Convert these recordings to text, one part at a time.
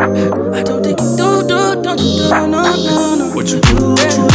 I don't think you do, don't you do, no. What you do,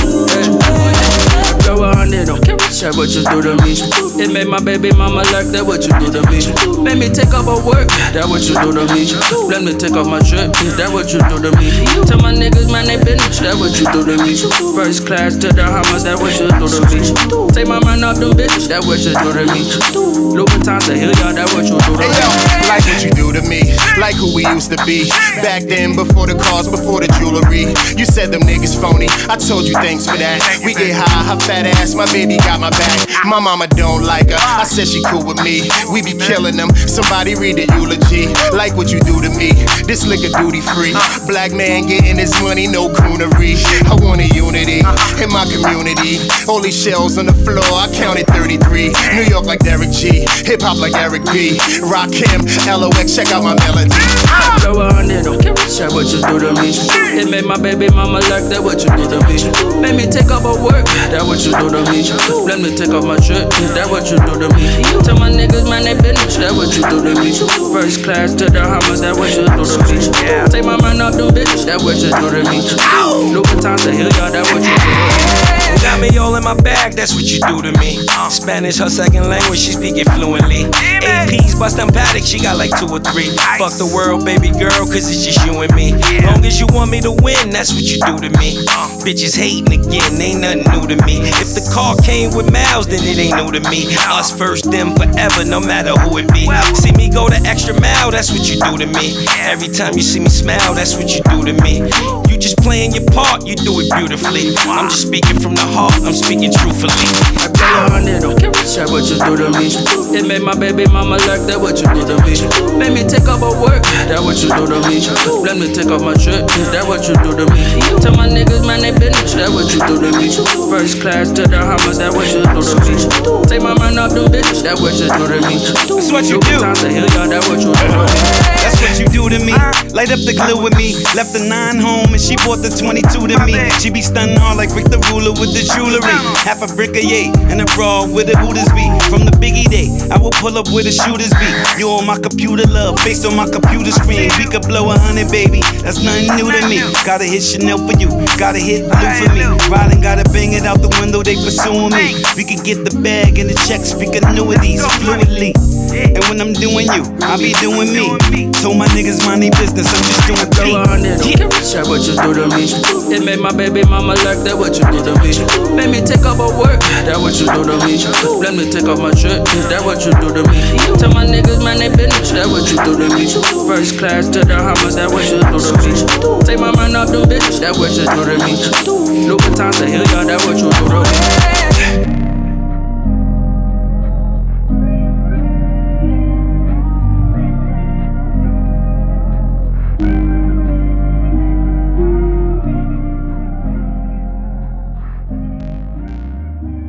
Throw 100 on camera, share what you do to me. It made my baby mama like that, what you do to me. Made me take off of work, that what you do to me. Let me take off my shirt, that what you do to me. Tell my niggas man they business, that what you do to me. First class to the Hammers, that what you do to me. Take my man off them bitches, that what you do to me. Louboutins to Hilliard, that what you do to me. Like what you do to me, like who we used to be. Back then, before the cars, before the jewelry. You said them niggas phony, I told you thanks for that. We get high, her fat ass, my baby got my back. My mama don't like her, I said she cool with me. We be killing them, somebody read the eulogy. Like what you do to me, this liquor duty free. Black man getting his money, no coonery. I want a unity in my community. Only shells on the floor, I counted 33. New York like Derek G, hip hop like Eric B. Rock him, LOX, check out my melody. Throw 100 on camera, share what you do to me. It made my baby mama like that, what you do to me. Made me take off of work, that what you do to me. Let me take off my shirt, that what you do to me. Tell my niggas man they business, that what you do to me. First class to the Hammers, that what you do to me. Take my man off them bitches, that what you do to me. Louboutins to Hilliard, that what you do to me. Got me all in my bag, that's what you do to me. Spanish, her second language, she speak it fluently. APs, bust them Paddock, she got like 2 or 3. Fuck the world, baby girl, cause it's just you and me. Long as you want me to win, that's what you do to me. Bitches hating again, ain't nothing new to me. If the car came with miles, then it ain't new to me. Us first, them forever, no matter who it be. See me go the extra mile, that's what you do to me. Every time you see me smile, that's what you do to me. You just playing your part, you do it beautifully. I'm just speaking from the heart, I'm speaking truthfully. I throw 100 on camera, share what you do to me. It made my baby mama like that, what you do to me. Made me take off of work, that what you do to me. Let me take off my shirt, that what you do to me. Tell my niggas man they business, that what you do to me. First class to the Hammers, that what you do to me. Take my man off them bitches, that what you do to me. That's what you do. Louboutins to Hilliard, that what you do to me. That's what you do to me. Light up the glue with me. Left the 9 home and she bought the 22 to me. She be stunning hard like Rick the Ruler with the jewelry. Half a brick of yay and a bra with the Hooters be. From the Biggie day, I will pull up where the shooters be. You on my computer, love, face on my computer screen. We could blow 100, baby. That's nothing new to me. Gotta hit Chanel for you, gotta hit Blue for me. Riding, gotta bang it out the window, they pursuing me. We could get the bag and the check, speak annuities fluidly. And when I'm doing you, I be doing me. Told my niggas mind their business, I'm just doing Throw 100 on camera, share what you do to me. It made my baby mama like that, what you do to me. Made me take off of work, that what you do to me. Let me take off my shirt, that what you do to me. Tell my niggas man they business, that what you do to me. First class to the Hammers, that what you do to me. Take my man off them bitches, that what you do to me. Louboutins to Hilliard, that what you do to me.